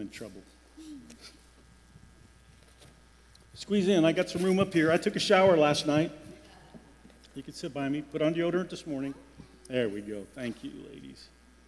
in trouble. Squeeze in. I got some room up here. I took a shower last night. You can sit by me. Put on deodorant this morning. There we go. Thank you, ladies.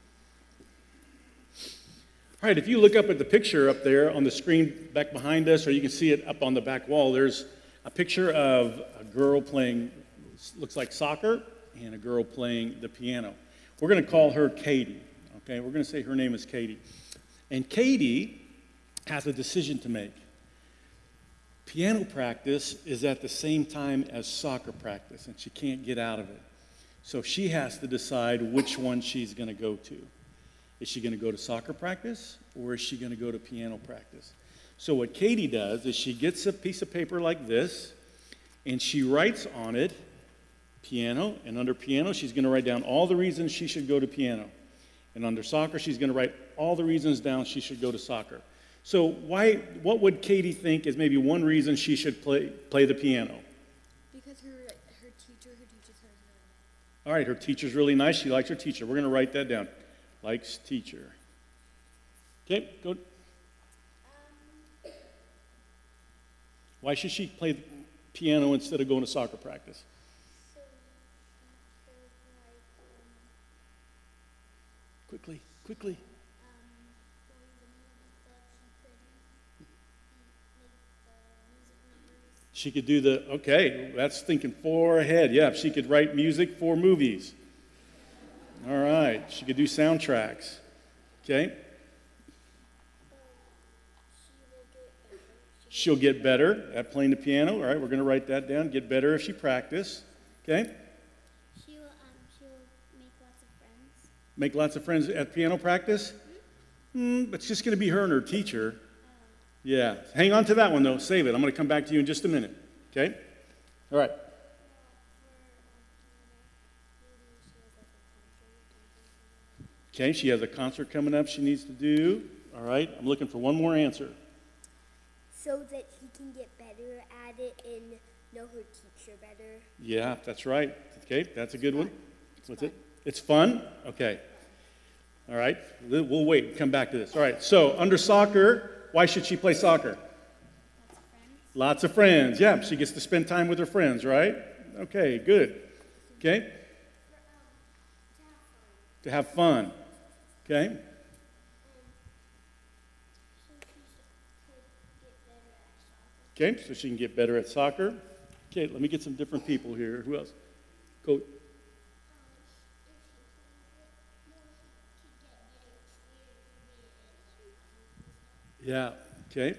All right, if you look up at the picture up there on the screen back behind us, or you can see it up on the back wall, there's a picture of a girl playing, looks like soccer, and a girl playing the piano. We're going to call her Katie, okay? We're going to say her name is Katie. And Katie has a decision to make. Piano practice is at the same time as soccer practice, and she can't get out of it. So she has to decide which one she's going to go to. Is she going to go to soccer practice, or is she going to go to piano practice? So what Katie does is she gets a piece of paper like this, and she writes on it piano, and under piano she's going to write down all the reasons she should go to piano. And under soccer she's going to write all the reasons down she should go to soccer. So what would Katie think is maybe one reason she should play the piano? Because her teacher teaches her. All right, her teacher's really nice. She likes her teacher. We're going to write that down. Likes teacher. Okay, go. Why should she play the piano instead of going to soccer practice? Quickly. She could do okay, that's thinking 4 ahead. Yeah, she could write music for movies. All right, she could do soundtracks. Okay? She'll get better at playing the piano. All right, we're going to write that down. Get better if she practices. Okay? She'll make lots of friends. Make lots of friends at piano practice? But it's just going to be her and her teacher. Yeah. Hang on to that one, though. Save it. I'm going to come back to you in just a minute. Okay? All right. Okay, she has a concert coming up she needs to do. All right, I'm looking for one more answer. So that she can get better at it and know her teacher better. Yeah, that's right. Okay, that's a good one. What's it? It's fun? Okay. All right, we'll wait and come back to this. All right, so under soccer, why should she play soccer? Lots of friends. Yeah, she gets to spend time with her friends, right? Okay, good. Okay? To have fun. Okay? Okay, so she can get better at soccer. Okay, let me get some different people here. Who else? Go. Yeah, okay.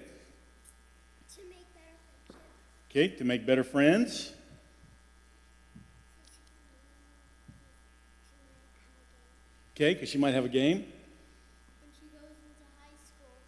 Okay, to make better friends. Okay, because she might have a game. When she goes into high school,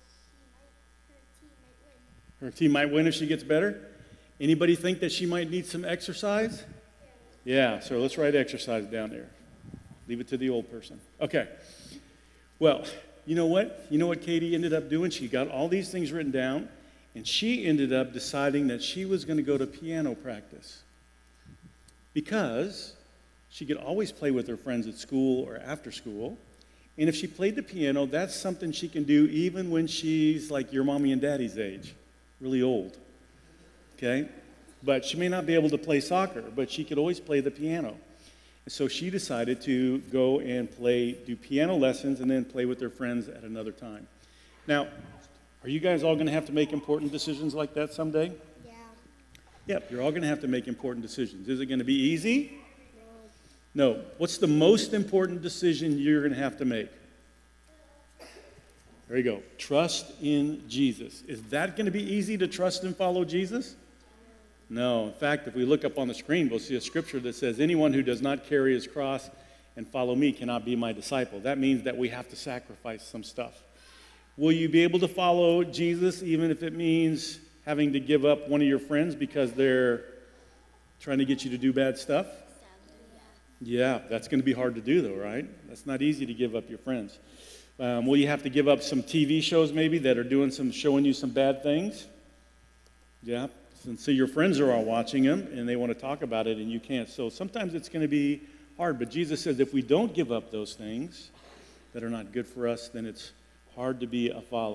her team might win. Her team might win if she gets better. Anybody think that she might need some exercise? Yeah, so let's write exercise down there. Leave it to the old person. Okay. Well, you know what? You know what Katie ended up doing? She got all these things written down, and she ended up deciding that she was going to go to piano practice because she could always play with her friends at school or after school. And if she played the piano, that's something she can do even when she's like your mommy and daddy's age, really old. Okay? But she may not be able to play soccer, but she could always play the piano. And so she decided to go and do piano lessons and then play with her friends at another time. Now, are you guys all going to have to make important decisions like that someday? Yeah. Yep, you're all going to have to make important decisions. Is it going to be easy? No. What's the most important decision you're going to have to make? There you go. Trust in Jesus. Is that going to be easy to trust and follow Jesus? No. In fact, if we look up on the screen, we'll see a scripture that says, anyone who does not carry his cross and follow me cannot be my disciple. That means that we have to sacrifice some stuff. Will you be able to follow Jesus even if it means having to give up one of your friends because they're trying to get you to do bad stuff? Yeah, that's going to be hard to do, though, right? That's not easy to give up your friends. Will you have to give up some TV shows maybe that are showing you some bad things? Yeah, and so your friends are all watching them, and they want to talk about it, and you can't. So sometimes it's going to be hard, but Jesus says if we don't give up those things that are not good for us, then it's hard to be a follower.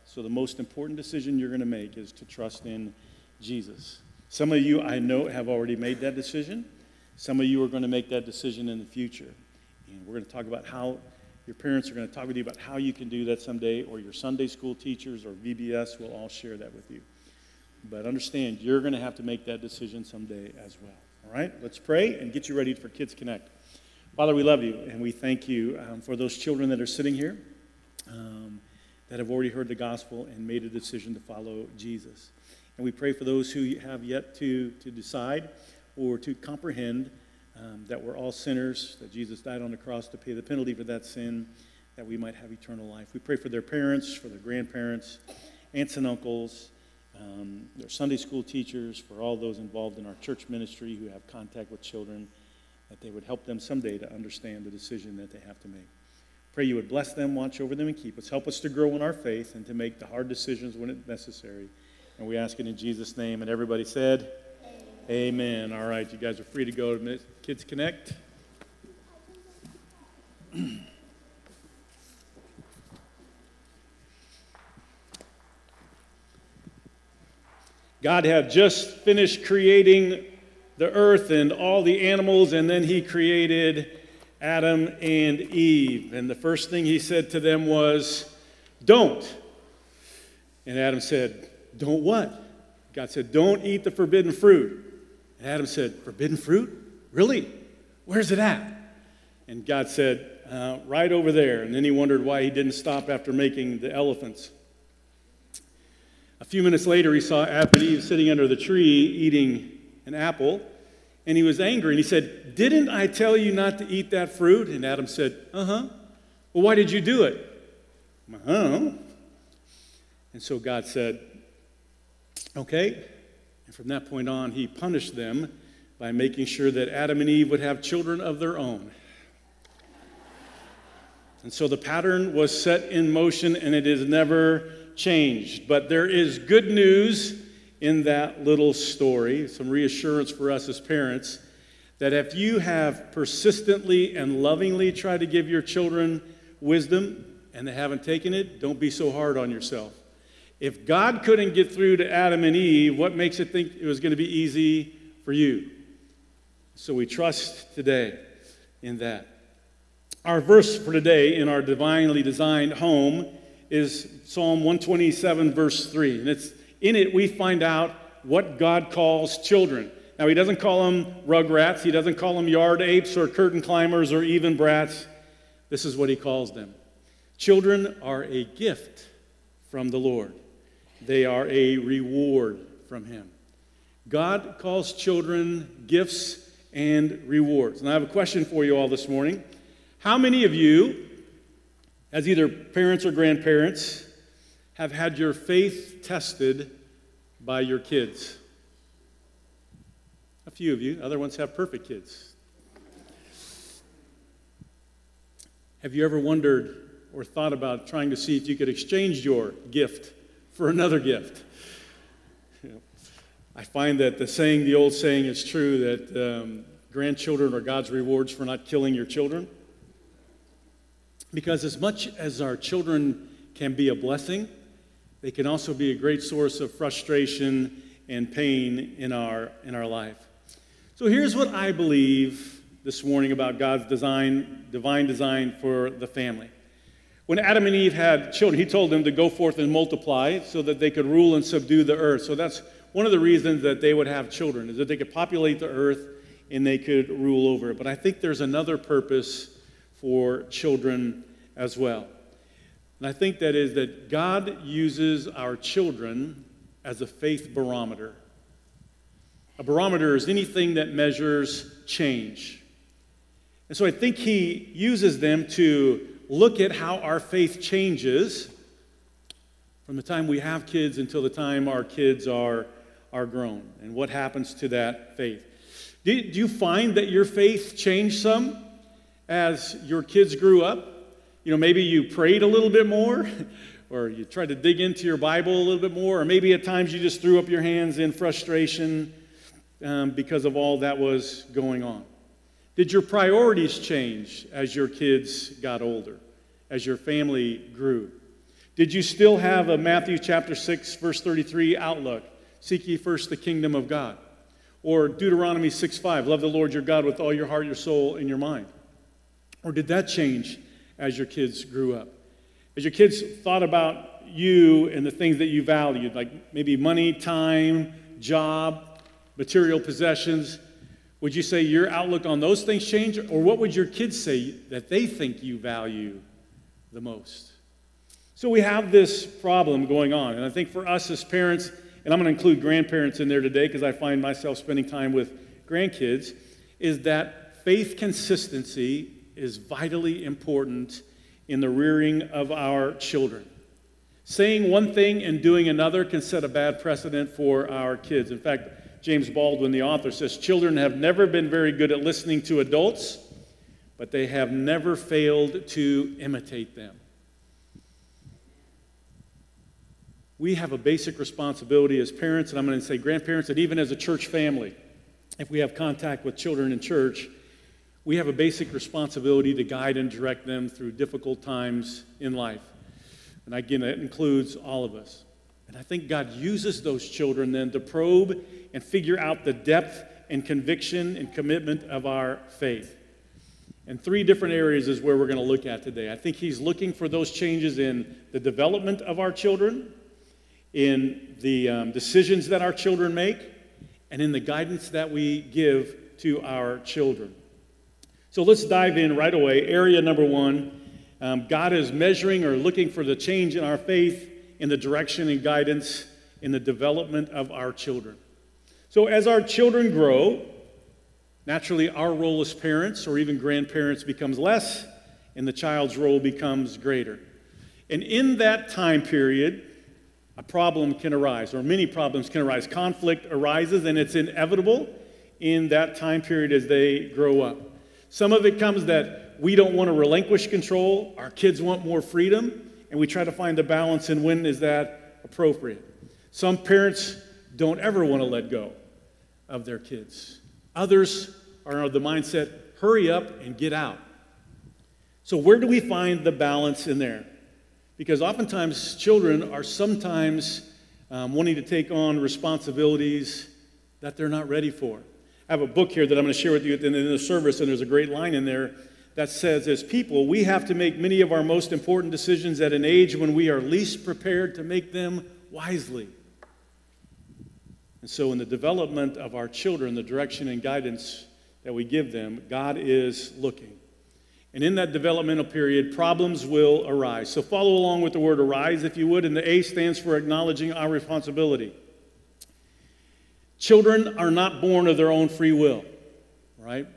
So the most important decision you're going to make is to trust in Jesus. Some of you, I know, have already made that decision. Some of you are going to make that decision in the future. And we're going to talk about how your parents are going to talk with you about how you can do that someday, or your Sunday school teachers or VBS will all share that with you. But understand, you're going to have to make that decision someday as well. All right? Let's pray and get you ready for Kids Connect. Father, we love you, and we thank you for those children that are sitting here that have already heard the gospel and made a decision to follow Jesus. And we pray for those who have yet to decide or to comprehend that we're all sinners, that Jesus died on the cross to pay the penalty for that sin, that we might have eternal life. We pray for their parents, for their grandparents, aunts and uncles, their Sunday school teachers, for all those involved in our church ministry who have contact with children, that they would help them someday to understand the decision that they have to make. Pray you would bless them, watch over them, and keep us. Help us to grow in our faith and to make the hard decisions when it's necessary. And we ask it in Jesus' name. And everybody said, Amen. All right, you guys are free to go to Kids Connect. God had just finished creating the earth and all the animals, and then he created Adam and Eve. And the first thing he said to them was, don't. And Adam said, don't what? God said, don't eat the forbidden fruit. And Adam said, forbidden fruit? Really? Where's it at? And God said, right over there. And then he wondered why he didn't stop after making the elephants. A few minutes later, he saw Adam and Eve sitting under the tree eating an apple. And he was angry. And he said, didn't I tell you not to eat that fruit? And Adam said, uh-huh. Well, why did you do it? Uh-huh. And so God said, okay. And from that point on, he punished them by making sure that Adam and Eve would have children of their own. And so the pattern was set in motion, and it has never changed. But there is good news in that little story, some reassurance for us as parents, that if you have persistently and lovingly tried to give your children wisdom and they haven't taken it, don't be so hard on yourself. If God couldn't get through to Adam and Eve, what makes it think it was going to be easy for you? So we trust today in that. Our verse for today in our divinely designed home is Psalm 127, verse 3. And in it we find out what God calls children. Now, he doesn't call them rugrats. He doesn't call them yard apes or curtain climbers or even brats. This is what he calls them. Children are a gift from the Lord. They are a reward from him. God calls children gifts and rewards. And I have a question for you all this morning. How many of you, as either parents or grandparents, have had your faith tested by your kids? A few of you. Other ones have perfect kids. Have you ever wondered or thought about trying to see if you could exchange your gift for another gift? I find that the old saying is true, that grandchildren are God's rewards for not killing your children. Because as much as our children can be a blessing, they can also be a great source of frustration and pain in our life. So here's what I believe this morning about God's divine design for the family. When Adam and Eve had children, he told them to go forth and multiply so that they could rule and subdue the earth. So that's one of the reasons that they would have children, is that they could populate the earth and they could rule over it. But I think there's another purpose for children as well. And I think that is that God uses our children as a faith barometer. A barometer is anything that measures change. And so I think he uses them to look at how our faith changes from the time we have kids until the time our kids are grown, and what happens to that faith. Do you find that your faith changed some as your kids grew up? You know, maybe you prayed a little bit more, or you tried to dig into your Bible a little bit more, or maybe at times you just threw up your hands in frustration because of all that was going on. Did your priorities change as your kids got older, as your family grew? Did you still have a Matthew chapter 6, verse 33 outlook? Seek ye first the kingdom of God. Or Deuteronomy 6:5, love the Lord your God with all your heart, your soul, and your mind. Or did that change as your kids grew up? As your kids thought about you and the things that you valued, like maybe money, time, job, material possessions, would you say your outlook on those things changed? Or what would your kids say that they think you value the most? So we have this problem going on. And I think for us as parents, and I'm going to include grandparents in there today because I find myself spending time with grandkids, is that faith consistency is vitally important in the rearing of our children. Saying one thing and doing another can set a bad precedent for our kids. In fact, James Baldwin, the author, says, children have never been very good at listening to adults, but they have never failed to imitate them. We have a basic responsibility as parents, and I'm going to say grandparents, and even as a church family, if we have contact with children in church, we have a basic responsibility to guide and direct them through difficult times in life. And again, that includes all of us. And I think God uses those children then to probe and figure out the depth and conviction and commitment of our faith. And three different areas is where we're going to look at today. I think He's looking for those changes in the development of our children, in the decisions that our children make, and in the guidance that we give to our children. So let's dive in right away. Area number one, God is measuring or looking for the change in our faith, in the direction and guidance, in the development of our children. So as our children grow, naturally our role as parents or even grandparents becomes less, and the child's role becomes greater. And in that time period, a problem can arise, or many problems can arise. Conflict arises, and it's inevitable in that time period as they grow up. Some of it comes that we don't want to relinquish control. Our kids want more freedom, and we try to find a balance in when is that appropriate. Some parents don't ever want to let go of their kids. Others are of the mindset, hurry up and get out. So where do we find the balance in there? Because oftentimes children are sometimes wanting to take on responsibilities that they're not ready for. I have a book here that I'm going to share with you at the end of the service, and there's a great line in there that says, as people, we have to make many of our most important decisions at an age when we are least prepared to make them wisely. And so in the development of our children, the direction and guidance that we give them, God is looking. And in that developmental period, problems will arise. So follow along with the word arise, if you would, and the A stands for acknowledging our responsibility. Children are not born of their own free will, right?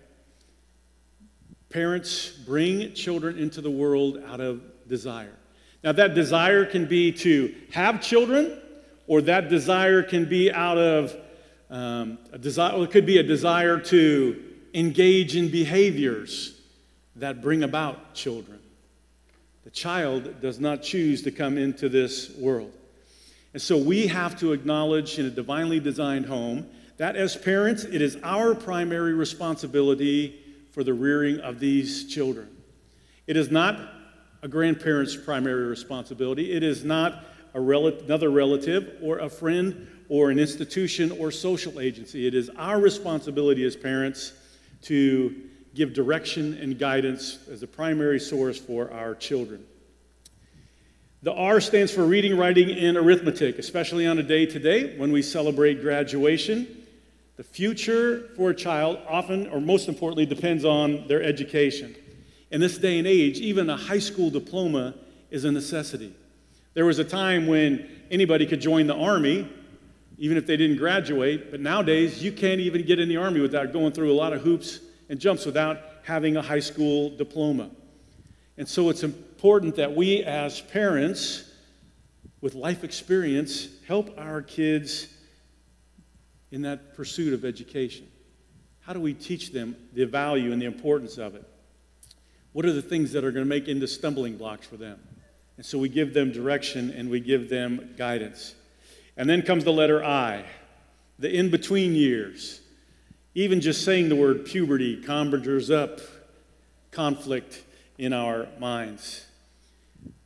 Parents bring children into the world out of desire. Now, that desire can be to have children, or that desire can be out of it could be a desire to engage in behaviors that bring about children. The child does not choose to come into this world. And so we have to acknowledge in a divinely designed home that as parents, it is our primary responsibility for the rearing of these children. It is not a grandparent's primary responsibility. It is not another relative or a friend or an institution or social agency. It is our responsibility as parents to give direction and guidance as the primary source for our children. The R stands for reading, writing, and arithmetic, especially on a day today when we celebrate graduation. The future for a child often, or most importantly, depends on their education. In this day and age, even a high school diploma is a necessity. There was a time when anybody could join the Army, even if they didn't graduate, but nowadays you can't even get in the Army without going through a lot of hoops and jumps without having a high school diploma. And so it's important that we as parents with life experience help our kids in that pursuit of education. How do we teach them the value and the importance of it? What are the things that are going to make into stumbling blocks for them? And so we give them direction and we give them guidance. And then comes the letter I, the in-between years. Even just saying the word puberty conjures up conflict in our minds.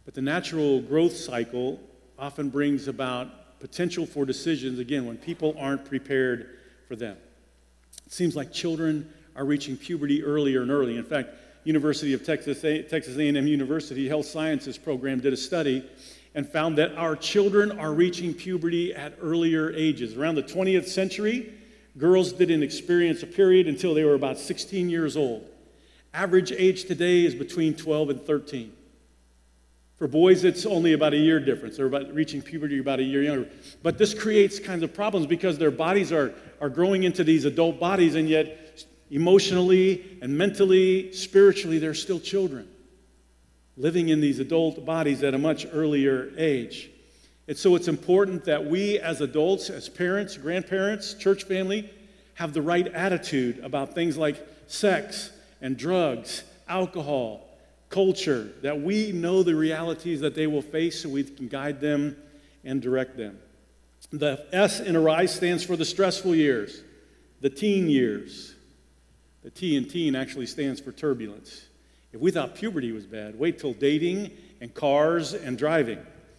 But the natural growth cycle often brings about potential for decisions, again, when people aren't prepared for them. It seems like children are reaching puberty earlier and earlier. In fact, University of Texas A&M University Health Sciences program did a study and found that our children are reaching puberty at earlier ages. Around the 20th century, girls didn't experience a period until they were about 16 years old. Average age today is between 12 and 13. For boys, it's only about a year difference. They're about reaching puberty about a year younger. But this creates kinds of problems because their bodies are growing into these adult bodies, and yet emotionally and mentally, spiritually, they're still children, living in these adult bodies at a much earlier age. And so it's important that we as adults, as parents, grandparents, church family, have the right attitude about things like sex and drugs, alcohol, culture, that we know the realities that they will face so we can guide them and direct them. The S in Arise stands for the stressful years, the teen years. The T in teen actually stands for turbulence. If we thought puberty was bad, wait till dating and cars and driving.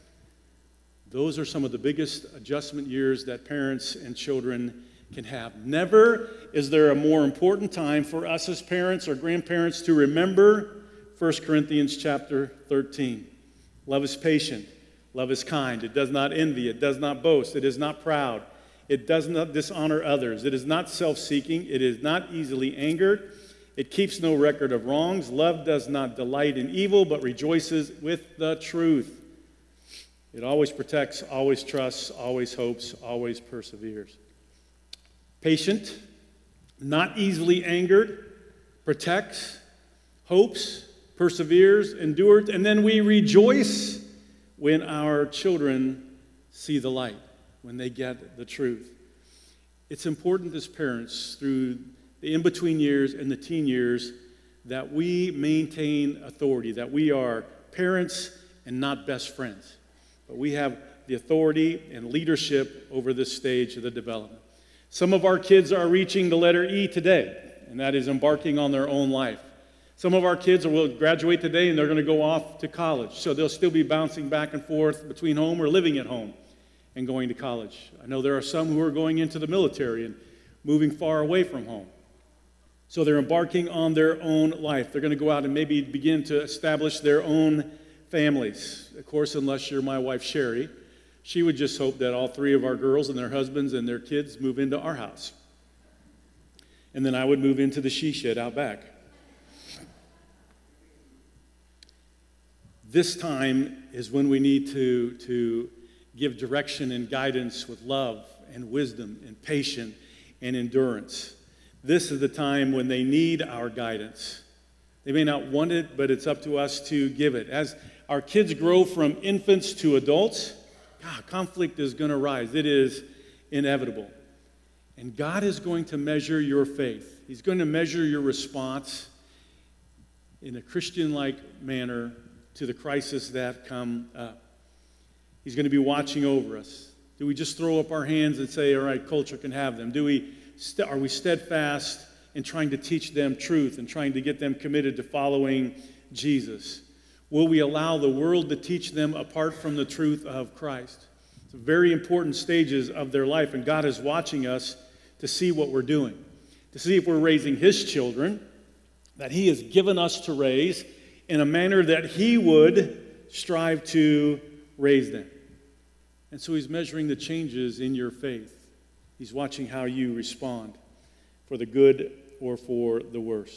Those are some of the biggest adjustment years that parents and children can have. Never is there a more important time for us as parents or grandparents to remember 1 Corinthians chapter 13. Love is patient. Love is kind. It does not envy. It does not boast. It is not proud. It does not dishonor others. It is not self-seeking. It is not easily angered. It keeps no record of wrongs. Love does not delight in evil, but rejoices with the truth. It always protects, always trusts, always hopes, always perseveres. Patient, not easily angered, protects, hopes, perseveres, endures, and then we rejoice when our children see the light, when they get the truth. It's important as parents through the in-between years and the teen years that we maintain authority, that we are parents and not best friends, but we have the authority and leadership over this stage of the development. Some of our kids are reaching the letter E today, and that is embarking on their own life. Some of our kids will graduate today and they're going to go off to college. So they'll still be bouncing back and forth between home or living at home and going to college. I know there are some who are going into the military and moving far away from home. So they're embarking on their own life. They're going to go out and maybe begin to establish their own families. Of course, unless you're my wife, Sherry, she would just hope that all three of our girls and their husbands and their kids move into our house. And then I would move into the she shed out back. This time is when we need to give direction and guidance with love and wisdom and patience and endurance. This is the time when they need our guidance. They may not want it, but it's up to us to give it. As our kids grow from infants to adults, conflict is going to rise. It is inevitable. And God is going to measure your faith. He's going to measure your response in a Christian-like manner to the crisis that come up. He's going to be watching over us. Do we just throw up our hands and say, all right, culture can have them? Are we steadfast in trying to teach them truth and trying to get them committed to following Jesus? Will we allow the world to teach them apart from the truth of Christ? It's very important stages of their life, and God is watching us to see what we're doing, to see if we're raising His children that He has given us to raise in a manner that He would strive to raise them. And so He's measuring the changes in your faith. He's watching how you respond, for the good or for the worse.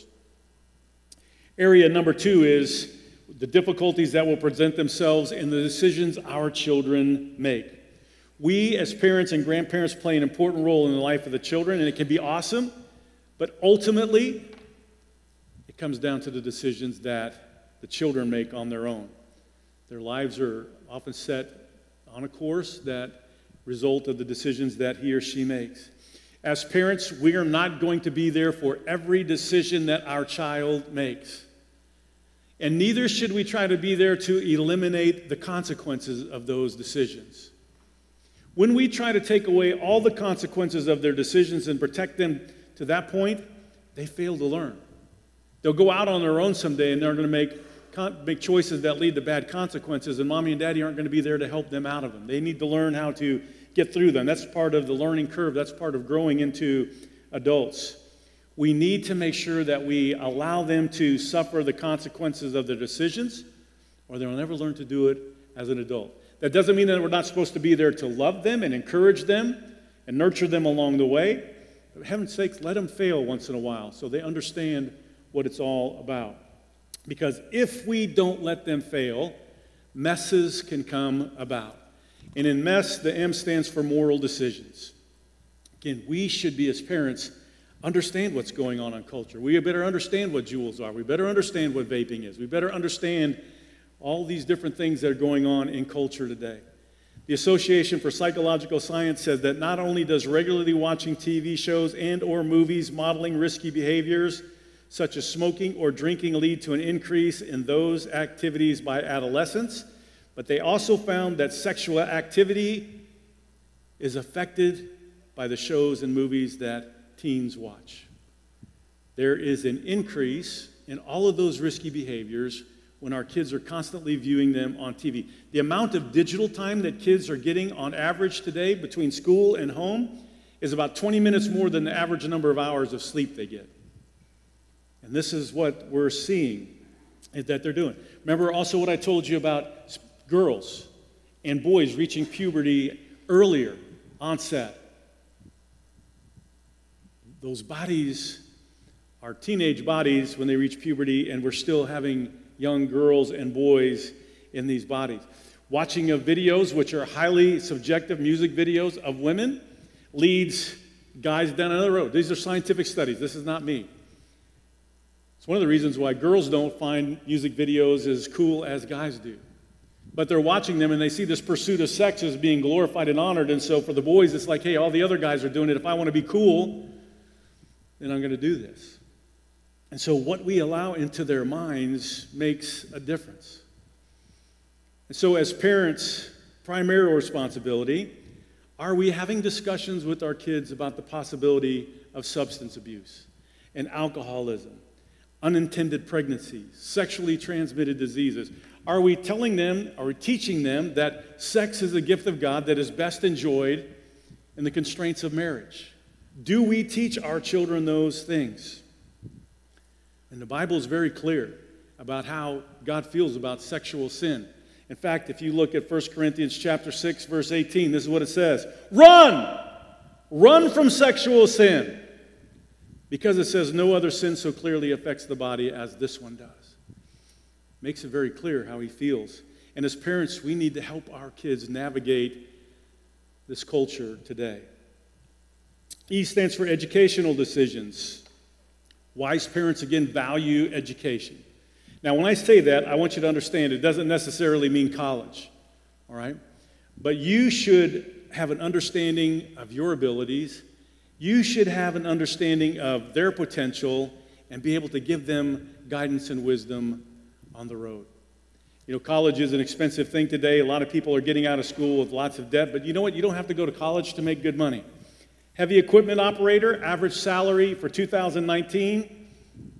Area number 2 is the difficulties that will present themselves in the decisions our children make. We as parents and grandparents play an important role in the life of the children, and it can be awesome, but ultimately it comes down to the decisions that the children make on their own. Their lives are often set on a course that result of the decisions that he or she makes. As parents, we are not going to be there for every decision that our child makes. And neither should we try to be there to eliminate the consequences of those decisions. When we try to take away all the consequences of their decisions and protect them to that point, they fail to learn. They'll go out on their own someday and they're going to make make choices that lead to bad consequences, and mommy and daddy aren't going to be there to help them out of them. They need to learn how to get through them. That's part of the learning curve. That's part of growing into adults. We need to make sure that we allow them to suffer the consequences of their decisions, or they'll never learn to do it as an adult. That doesn't mean that we're not supposed to be there to love them and encourage them and nurture them along the way. But for heaven's sakes, let them fail once in a while so they understand what it's all about. Because if we don't let them fail, messes can come about. And in mess, the M stands for moral decisions. Again, we should be, as parents, understand what's going on in culture. We better understand what Juuls are. We better understand what vaping is. We better understand all these different things that are going on in culture today. The Association for Psychological Science says that not only does regularly watching TV shows and or movies modeling risky behaviors, such as smoking or drinking, lead to an increase in those activities by adolescents, but they also found that sexual activity is affected by the shows and movies that teens watch. There is an increase in all of those risky behaviors when our kids are constantly viewing them on TV. The amount of digital time that kids are getting on average today between school and home is about 20 minutes more than the average number of hours of sleep they get. And this is what we're seeing is that they're doing. Remember also what I told you about girls and boys reaching puberty earlier, onset. Those bodies are teenage bodies when they reach puberty, and we're still having young girls and boys in these bodies. Watching of videos, which are highly subjective music videos of women, leads guys down another road. These are scientific studies. This is not me. It's one of the reasons why girls don't find music videos as cool as guys do. But they're watching them and they see this pursuit of sex as being glorified and honored. And so for the boys, it's like, hey, all the other guys are doing it. If I want to be cool, then I'm going to do this. And so what we allow into their minds makes a difference. And so as parents, primary responsibility, are we having discussions with our kids about the possibility of substance abuse and alcoholism, unintended pregnancies, sexually transmitted diseases? Are we telling them, are we teaching them that sex is a gift of God that is best enjoyed in the constraints of marriage? Do we teach our children those things? And the Bible is very clear about how God feels about sexual sin. In fact, if you look at 1 Corinthians chapter 6, verse 18, this is what it says. Run! Run from sexual sin. Because it says no other sin so clearly affects the body as this one does. Makes it very clear how he feels. And as parents, we need to help our kids navigate this culture today. E stands for educational decisions. Wise parents, again, value education. Now, when I say that, I want you to understand it doesn't necessarily mean college, all right? But you should have an understanding of your abilities. You should have an understanding of their potential and be able to give them guidance and wisdom on the road. You know, college is an expensive thing today. A lot of people are getting out of school with lots of debt, but you know what? You don't have to go to college to make good money. Heavy equipment operator, average salary for 2019,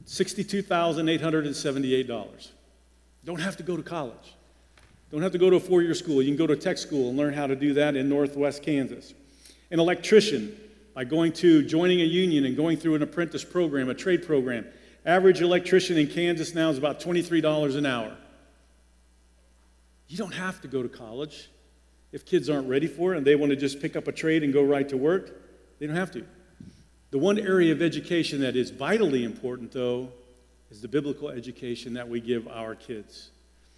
$62,878. Don't have to go to college. Don't have to go to a four-year school. You can go to a tech school and learn how to do that in Northwest Kansas. An electrician, by joining a union and going through an apprentice program, a trade program. Average electrician in Kansas now is about $23 an hour. You don't have to go to college if kids aren't ready for it and they want to just pick up a trade and go right to work. They don't have to. The one area of education that is vitally important, though, is the biblical education that we give our kids.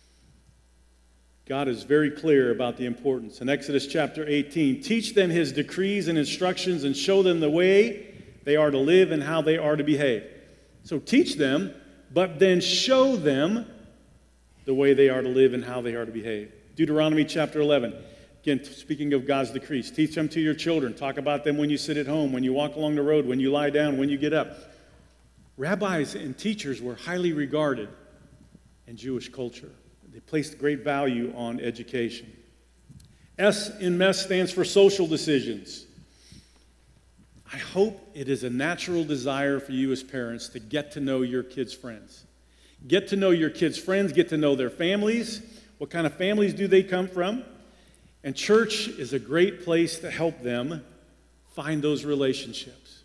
God is very clear about the importance. In Exodus chapter 18, teach them his decrees and instructions and show them the way they are to live and how they are to behave. So teach them, but then show them the way they are to live and how they are to behave. Deuteronomy chapter 11. Again, speaking of God's decrees, teach them to your children. Talk about them when you sit at home, when you walk along the road, when you lie down, when you get up. Rabbis and teachers were highly regarded in Jewish culture. They placed great value on education. S in MESS stands for social decisions. I hope it is a natural desire for you as parents to get to know your kids' friends. Get to know your kids' friends, get to know their families. What kind of families do they come from? And church is a great place to help them find those relationships.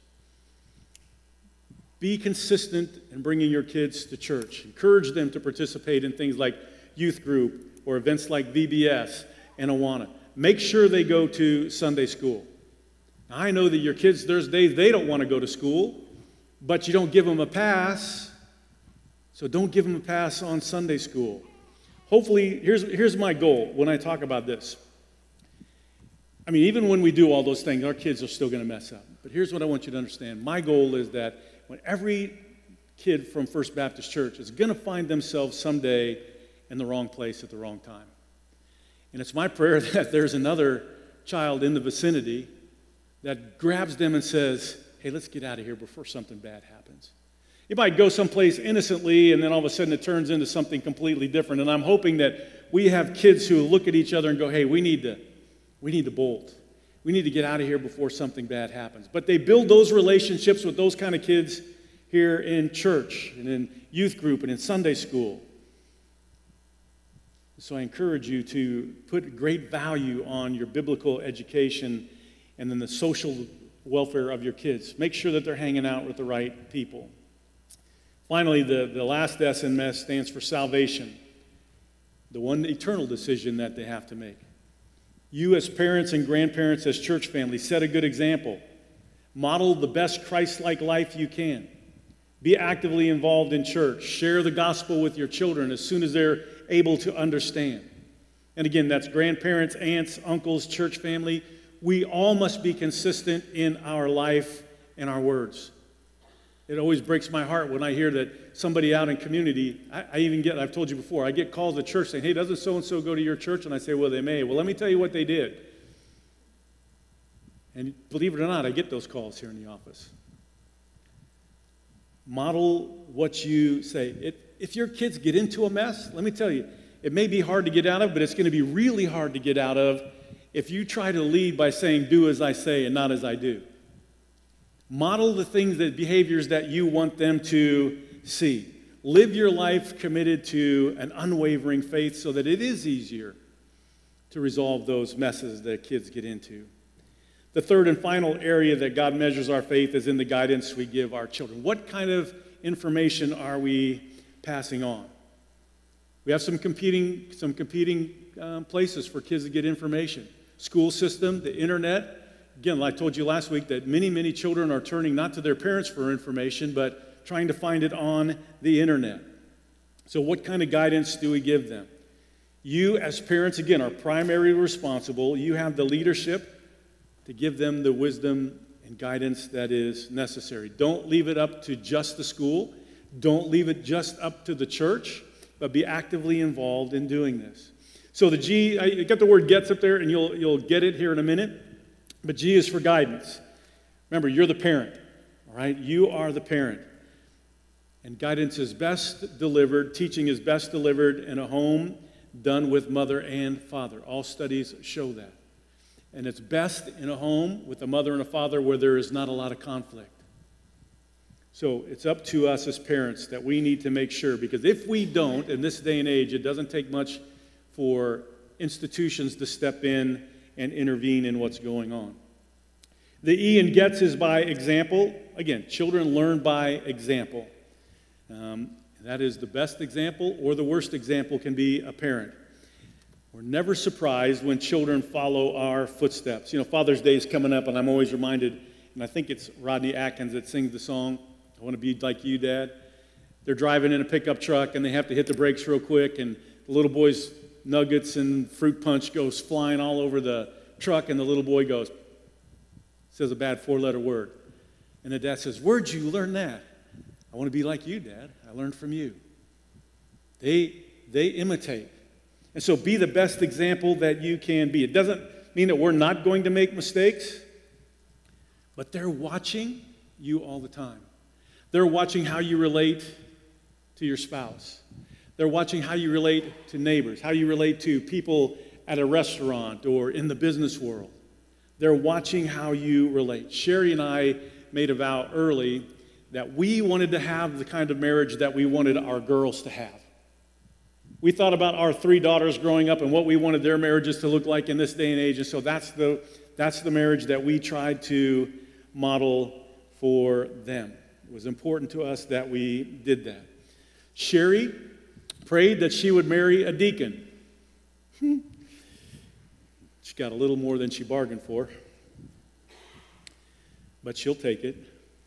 Be consistent in bringing your kids to church. Encourage them to participate in things like youth group or events like VBS and Awana. Make sure they go to Sunday school. Now, I know that your kids, there's days they don't want to go to school, but you don't give them a pass. So don't give them a pass on Sunday school. Hopefully, here's my goal when I talk about this. I mean, even when we do all those things, our kids are still going to mess up. But here's what I want you to understand. My goal is that when every kid from First Baptist Church is going to find themselves someday in the wrong place at the wrong time. And it's my prayer that there's another child in the vicinity that grabs them and says, hey, let's get out of here before something bad happens. You might go someplace innocently, and then all of a sudden it turns into something completely different. And I'm hoping that we have kids who look at each other and go, hey, we need to bolt. We need to get out of here before something bad happens. But they build those relationships with those kind of kids here in church and in youth group and in Sunday school. So I encourage you to put great value on your biblical education and then the social welfare of your kids. Make sure that they're hanging out with the right people. Finally, the last S in MESS stands for salvation, the one eternal decision that they have to make. You as parents and grandparents, as church families, set a good example. Model the best Christ-like life you can. Be actively involved in church. Share the gospel with your children as soon as they're able to understand. And again, that's grandparents, aunts, uncles, church family. We all must be consistent in our life and our words. It always breaks my heart when I hear that somebody out in community, I've told you before, I get calls at church saying, hey, doesn't so-and-so go to your church? And I say, well, they may. Well, let me tell you what they did. And believe it or not, I get those calls here in the office. Model what you say. If your kids get into a mess, let me tell you, it may be hard to get out of, but it's going to be really hard to get out of if you try to lead by saying, do as I say and not as I do. Model the things, the behaviors that you want them to see. Live your life committed to an unwavering faith so that it is easier to resolve those messes that kids get into. The third and final area that God measures our faith is in the guidance we give our children. What kind of information are we passing on? We have some competing places for kids to get information. School system, the internet. Again, like I told you last week, that many, many children are turning not to their parents for information, but trying to find it on the internet. So what kind of guidance do we give them? You, as parents, again, are primarily responsible. You have the leadership to give them the wisdom and guidance that is necessary. Don't leave it up to just the school. Don't leave it just up to the church, but be actively involved in doing this. So the G, I got the word gets up there, and you'll get it here in a minute. But G is for guidance. Remember, you're the parent, all right? You are the parent. And guidance is best delivered, teaching is best delivered in a home done with mother and father. All studies show that. And it's best in a home with a mother and a father where there is not a lot of conflict. So it's up to us as parents that we need to make sure, because if we don't, in this day and age, it doesn't take much for institutions to step in and intervene in what's going on. The E in gets is by example. Again, children learn by example. That is the best example, or the worst example can be a parent. We're never surprised when children follow our footsteps. You know, Father's Day is coming up, and I'm always reminded, and I think it's Rodney Atkins that sings the song, I want to be like you, Dad. They're driving in a pickup truck, and they have to hit the brakes real quick, and the little boy's nuggets and fruit punch goes flying all over the truck, and the little boy says a bad four-letter word. And the dad says, where'd you learn that? I want to be like you, Dad. I learned from you. They imitate. And so be the best example that you can be. It doesn't mean that we're not going to make mistakes, but they're watching you all the time. They're watching how you relate to your spouse. They're watching how you relate to neighbors, how you relate to people at a restaurant or in the business world. They're watching how you relate. Sherry and I made a vow early that we wanted to have the kind of marriage that we wanted our girls to have. We thought about our 3 daughters growing up and what we wanted their marriages to look like in this day and age, and so that's the marriage that we tried to model for them. It was important to us that we did that. Sherry prayed that she would marry a deacon. She got a little more than she bargained for, but she'll take it.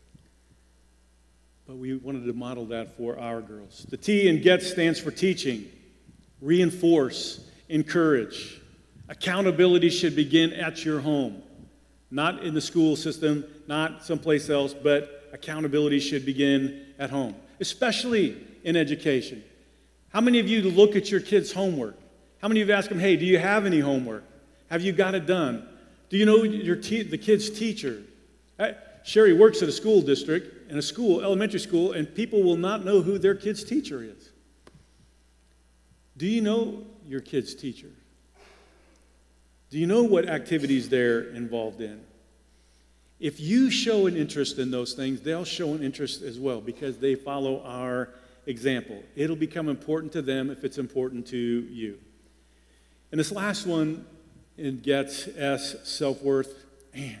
But we wanted to model that for our girls. The T in GET stands for teaching, reinforce, encourage. Accountability should begin at your home, not in the school system, not someplace else, but accountability should begin at home, especially in education. How many of you look at your kids' homework? How many of you ask them, hey, do you have any homework? Have you got it done? Do you know the kid's teacher? Sherry works at a school district, in a school, elementary school, and people will not know who their kid's teacher is. Do you know your kid's teacher? Do you know what activities they're involved in? If you show an interest in those things, they'll show an interest as well because they follow our example. It'll become important to them if it's important to you. And this last one, it gets S, self-worth. Man,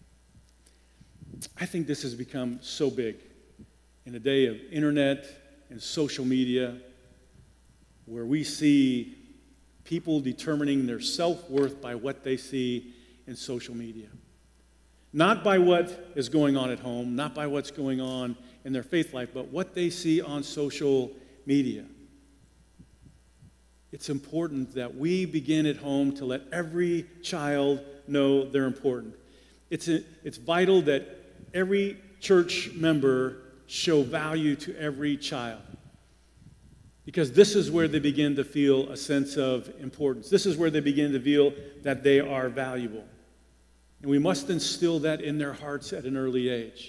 I think this has become so big in a day of internet and social media where we see people determining their self-worth by what they see in social media. Not by what is going on at home, not by what's going on in their faith life, but what they see on social media. It's important that we begin at home to let every child know they're important. It's vital that every church member show value to every child, because this is where they begin to feel a sense of importance. This is where they begin to feel that they are valuable. And we must instill that in their hearts at an early age.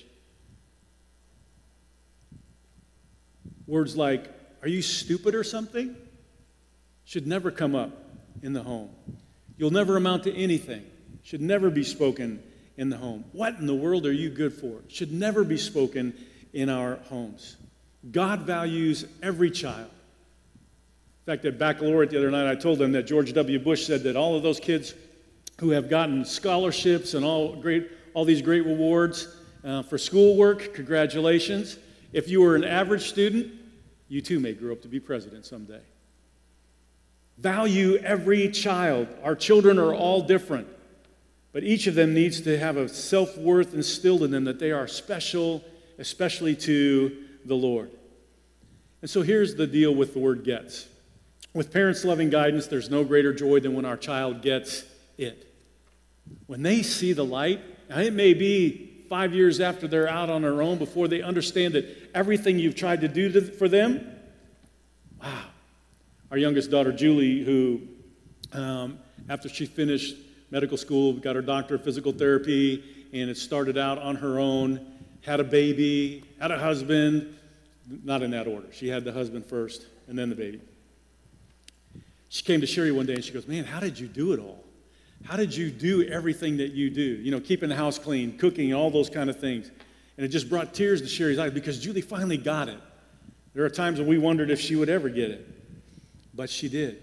Words like, are you stupid or something? Should never come up in the home. You'll never amount to anything. Should never be spoken in the home. What in the world are you good for? Should never be spoken in our homes. God values every child. In fact, at baccalaureate the other night, I told them that George W. Bush said that all of those kids who have gotten scholarships and all these great rewards for schoolwork, congratulations. If you were an average student, you too may grow up to be president someday. Value every child. Our children are all different, but each of them needs to have a self-worth instilled in them that they are special, especially to the Lord. And so here's the deal with the word gets. With parents' loving guidance, there's no greater joy than when our child gets it. When they see the light, now it may be 5 years after they're out on their own before they understand that everything you've tried to do for them, wow. Our youngest daughter, Julie, who after she finished medical school, got her doctorate of physical therapy, and it started out on her own, had a baby, had a husband, not in that order. She had the husband first and then the baby. She came to Sherry one day and she goes, man, how did you do it all? How did you do everything that you do? You know, keeping the house clean, cooking, all those kind of things. And it just brought tears to Sherry's eyes because Julie finally got it. There are times when we wondered if she would ever get it, but she did.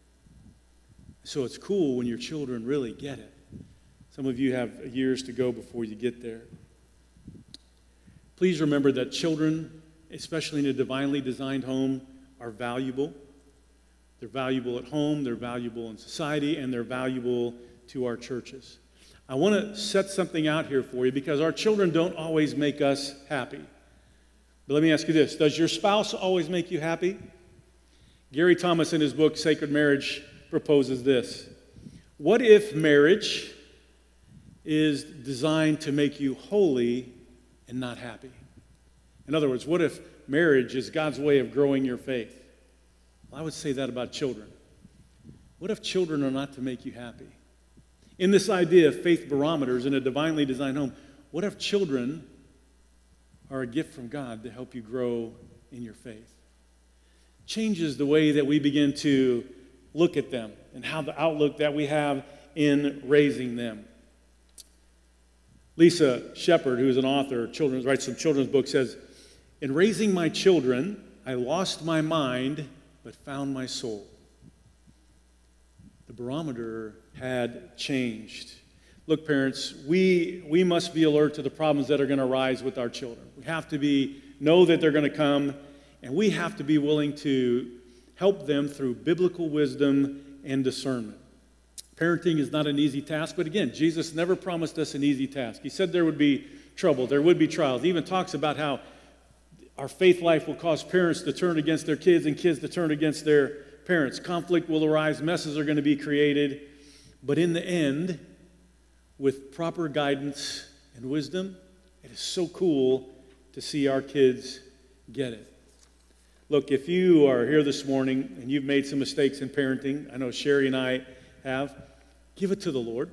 So it's cool when your children really get it. Some of you have years to go before you get there. Please remember that children, especially in a divinely designed home, are valuable. They're valuable at home, they're valuable in society, and they're valuable to our churches. I want to set something out here for you because our children don't always make us happy. But let me ask you this. Does your spouse always make you happy? Gary Thomas, in his book, Sacred Marriage, proposes this. What if marriage is designed to make you holy and not happy? In other words, what if marriage is God's way of growing your faith? Well, I would say that about children. What if children are not to make you happy? In this idea of faith barometers in a divinely designed home, what if children are a gift from God to help you grow in your faith? Changes the way that we begin to look at them and how the outlook that we have in raising them. Lisa Shepard, who is an author, writes some children's books, says, "In raising my children, I lost my mind, but found my soul." The barometer had changed. Look, parents, we must be alert to the problems that are going to arise with our children. We have to know that they're going to come, and we have to be willing to help them through biblical wisdom and discernment. Parenting is not an easy task, but again, Jesus never promised us an easy task. He said there would be trouble, there would be trials. He even talks about how our faith life will cause parents to turn against their kids and kids to turn against their parents. Conflict will arise, messes are going to be created, but in the end, with proper guidance and wisdom, it is so cool to see our kids get it. Look, if you are here this morning and you've made some mistakes in parenting, I know Sherry and I have, give it to the Lord.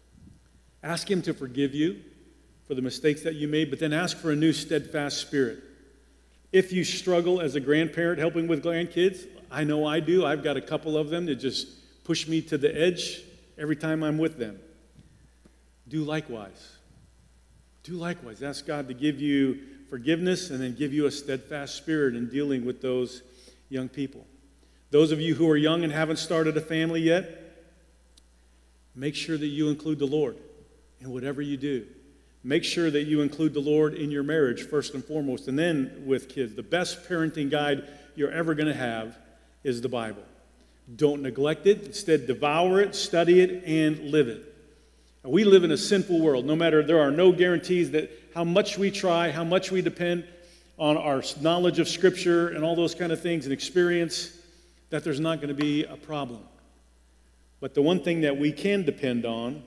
Ask Him to forgive you for the mistakes that you made, but then ask for a new steadfast spirit. If you struggle as a grandparent helping with grandkids, I know I do. I've got a couple of them that just push me to the edge every time I'm with them. Do likewise. Do likewise. Ask God to give you forgiveness and then give you a steadfast spirit in dealing with those young people. Those of you who are young and haven't started a family yet, make sure that you include the Lord in whatever you do. Make sure that you include the Lord in your marriage first and foremost, and then with kids. The best parenting guide you're ever going to have is the Bible. Don't neglect it. Instead, devour it, study it, and live it. We live in a sinful world. There are no guarantees that how much we try, how much we depend on our knowledge of Scripture and all those kind of things and experience, that there's not going to be a problem. But the one thing that we can depend on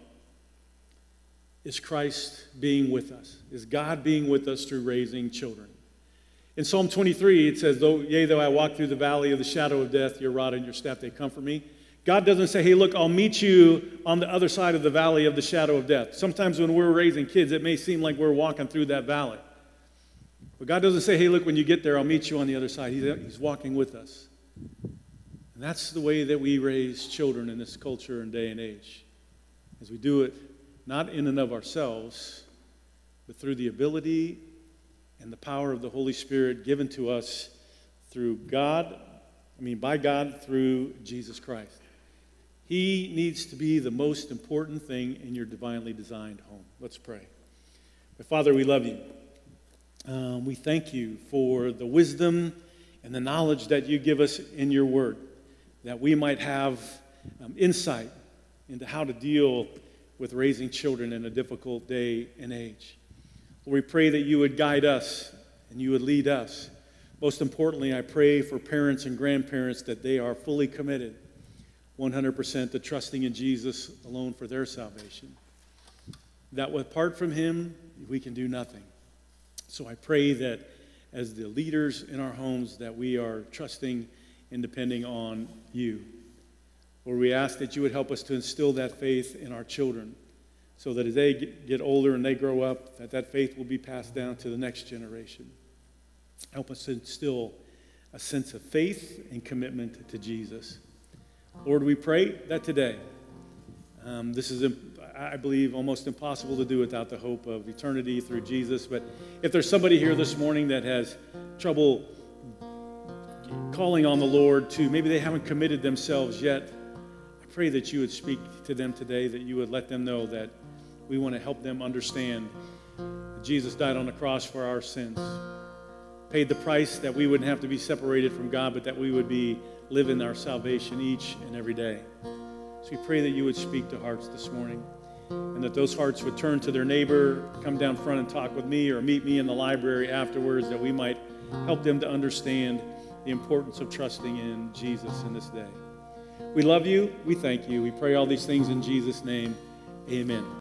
is Christ being with us, is God being with us through raising children. In Psalm 23, it says, though I walk through the valley of the shadow of death, your rod and your staff, they comfort me. God doesn't say, hey, look, I'll meet you on the other side of the valley of the shadow of death. Sometimes when we're raising kids, it may seem like we're walking through that valley. But God doesn't say, hey, look, when you get there, I'll meet you on the other side. He's walking with us. And that's the way that we raise children in this culture and day and age. As we do it not in and of ourselves, but through the ability and the power of the Holy Spirit given to us by God through Jesus Christ. He needs to be the most important thing in your divinely designed home. Let's pray. Father, we love you. We thank you for the wisdom and the knowledge that you give us in your word, that we might have insight into how to deal with raising children in a difficult day and age. Lord, we pray that you would guide us and you would lead us. Most importantly, I pray for parents and grandparents that they are fully committed 100% to trusting in Jesus alone for their salvation. That apart from him, we can do nothing. So I pray that as the leaders in our homes, that we are trusting and depending on you. Lord, we ask that you would help us to instill that faith in our children so that as they get older and they grow up, that faith will be passed down to the next generation. Help us to instill a sense of faith and commitment to Jesus. Lord, we pray that today, this is, I believe, almost impossible to do without the hope of eternity through Jesus. But if there's somebody here this morning that has trouble calling on the Lord to, maybe they haven't committed themselves yet, I pray that you would speak to them today, that you would let them know that we want to help them understand that Jesus died on the cross for our sins, paid the price that we wouldn't have to be separated from God, but that we would be living our salvation each and every day. So we pray that you would speak to hearts this morning, and that those hearts would turn to their neighbor, come down front and talk with me, or meet me in the library afterwards, that we might help them to understand the importance of trusting in Jesus in this day. We love you. We thank you. We pray all these things in Jesus' name. Amen.